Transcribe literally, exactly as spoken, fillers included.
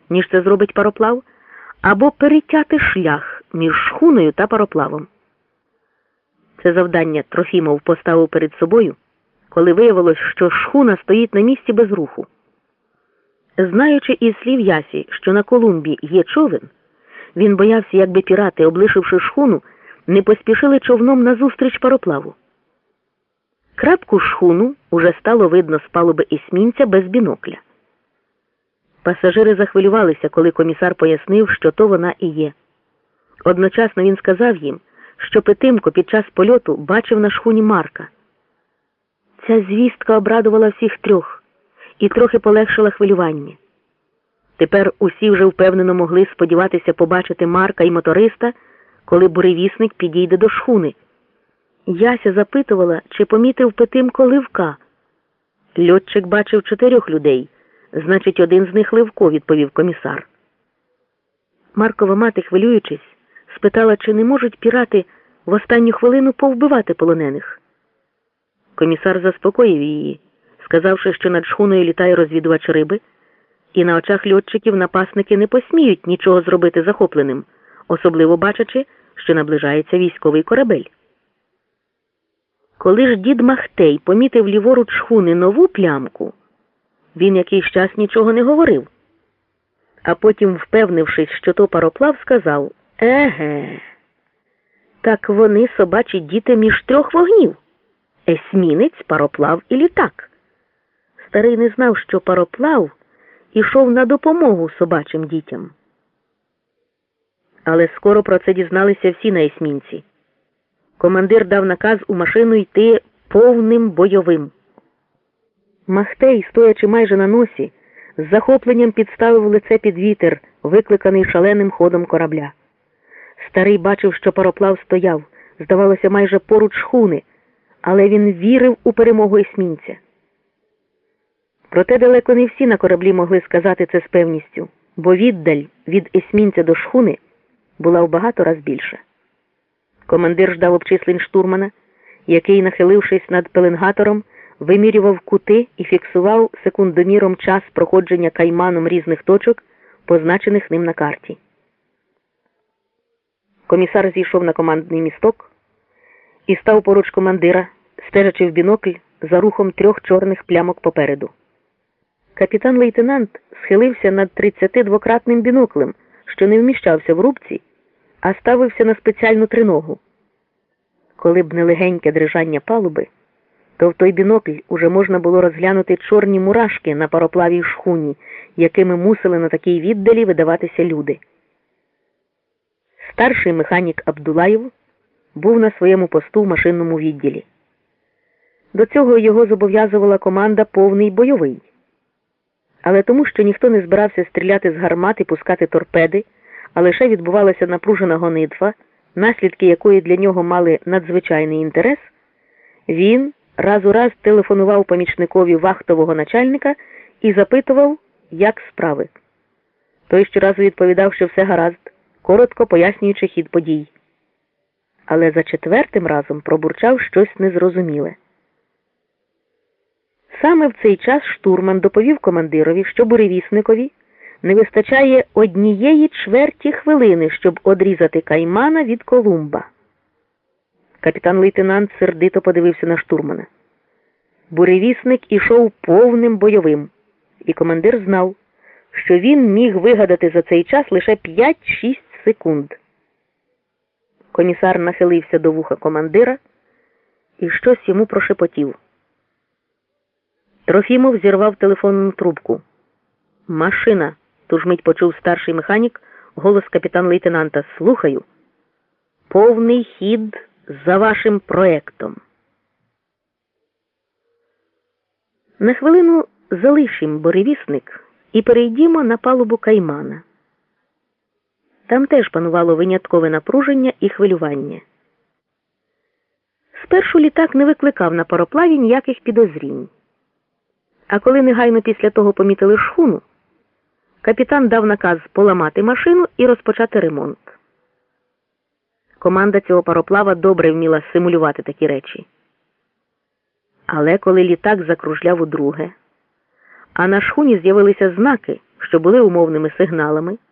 ніж це зробить пароплав, або перетяти шлях між шхуною та пароплавом. Це завдання Трофімов поставив перед собою, коли виявилось, що шхуна стоїть на місці без руху. Знаючи із слів Ясі, що на Колумбі є човен, він боявся, якби пірати, облишивши шхуну, не поспішили човном назустріч пароплаву. Крапку шхуну уже стало видно з палуби есмінця без бінокля. Пасажири захвилювалися, коли комісар пояснив, що то вона і є. Одночасно він сказав їм, що Петимко під час польоту бачив на шхуні Марка. Ця звістка обрадувала всіх трьох і трохи полегшила хвилювання. Тепер усі вже впевнено могли сподіватися побачити Марка і моториста, коли буревісник підійде до шхуни. Яся запитувала, чи помітив Петимко Ливка. Льотчик бачив чотирьох людей, значить, один з них Ливко, відповів комісар. Маркова мати, хвилюючись, спитала, чи не можуть пірати в останню хвилину повбивати полонених. Комісар заспокоїв її, сказавши, що над шхуною літає розвідувач риби, і на очах льотчиків напасники не посміють нічого зробити захопленим, особливо бачачи, що наближається військовий корабель. Коли ж дід Махтей помітив ліворуч шхуни нову плямку, він якийсь час нічого не говорив. А потім, впевнившись, що то пароплав, сказав: «Еге, так вони, собачі діти, між трьох вогнів. Есмінець, пароплав і літак». Старий не знав, що пароплав ішов на допомогу собачим дітям. Але скоро про це дізналися всі на есмінці. Командир дав наказ у машину йти повним бойовим. Махтей, стоячи майже на носі, з захопленням підставив лице під вітер, викликаний шаленим ходом корабля. Старий бачив, що пароплав стояв, здавалося, майже поруч шхуни, але він вірив у перемогу есмінця. Проте далеко не всі на кораблі могли сказати це з певністю, бо віддаль від есмінця до шхуни була в багато раз більша. Командир ждав обчислень штурмана, який, нахилившись над пеленгатором, вимірював кути і фіксував секундоміром час проходження кайманом різних точок, позначених ним на карті. Комісар зійшов на командний місток і став поруч командира, стежачи в бінокль за рухом трьох чорних плямок попереду. Капітан-лейтенант схилився над тридцятидвократним біноклем, що не вміщався в рубці, а ставився на спеціальну триногу. Коли б не легеньке дрижання палуби, то в той бінокль уже можна було розглянути чорні мурашки на пароплавій шхуні, якими мусили на такій віддалі видаватися люди. Старший механік Абдулаєв був на своєму посту в машинному відділі. До цього його зобов'язувала команда «Повний бойовий». Але тому, що ніхто не збирався стріляти з гармат і пускати торпеди, а лише відбувалася напружена гонитва, наслідки якої для нього мали надзвичайний інтерес, він раз у раз телефонував помічникові вахтового начальника і запитував, як справи. Той щоразу відповідав, що все гаразд, коротко пояснюючи хід подій. Але за четвертим разом пробурчав щось незрозуміле. Саме в цей час штурман доповів командирові, що буревісникові не вистачає однієї чверті хвилини, щоб одрізати каймана від Колумба. Капітан-лейтенант сердито подивився на штурмана. Буревісник ішов повним бойовим, і командир знав, що він міг вигадати за цей час лише п'ять-шість секунд. Комісар нахилився до вуха командира і щось йому прошепотів. Трофімов зірвав телефонну трубку. «Машина!» – ту ж мить почув старший механік голос капітан-лейтенанта. «Слухаю. Повний хід за вашим проектом». На хвилину залишимо буревісник і перейдімо на палубу каймана. Там теж панувало виняткове напруження і хвилювання. Спершу літак не викликав на пароплаві ніяких підозрінь. А коли негайно після того помітили шхуну, капітан дав наказ поламати машину і розпочати ремонт. Команда цього пароплава добре вміла симулювати такі речі. Але коли літак закружляв удруге, а на шхуні з'явилися знаки, що були умовними сигналами,